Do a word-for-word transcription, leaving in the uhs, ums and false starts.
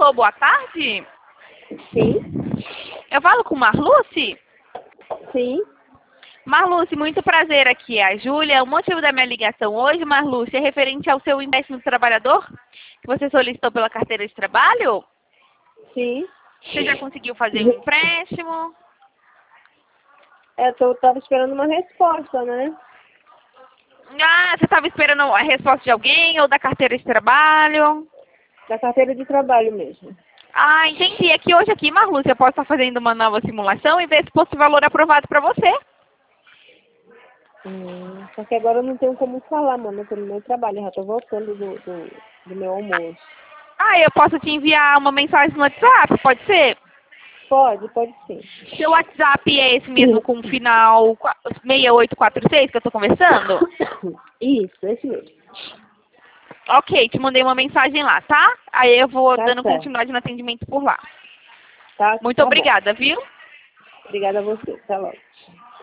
Alô, boa tarde. Sim. Eu falo com Marluce? Sim. Marluce, muito prazer, aqui é a Júlia. O motivo da minha ligação hoje, Marluce, é referente ao seu empréstimo do trabalhador, que você solicitou pela carteira de trabalho? Sim. Você já conseguiu fazer um empréstimo? É, eu tava esperando uma resposta, né? Ah, você estava esperando a resposta de alguém ou da carteira de trabalho? Da carteira de trabalho mesmo. Ah, entendi. É que hoje aqui, Marluce, eu posso estar fazendo uma nova simulação e ver se fosse valor aprovado para você. Hum, só que agora eu não tenho como falar, mano. Eu tô no meu trabalho, eu já tô voltando do, do, do meu almoço. Ah, eu posso te enviar uma mensagem no WhatsApp, pode ser? Pode, pode sim. Seu WhatsApp é esse mesmo com o final seis oito quatro seis que eu tô conversando? Isso, esse mesmo. Ok, te mandei uma mensagem lá, tá? Aí eu vou Tá dando certo. continuidade no atendimento por lá. Tá, Muito tá bom. obrigada, viu? Obrigada a você. Até logo.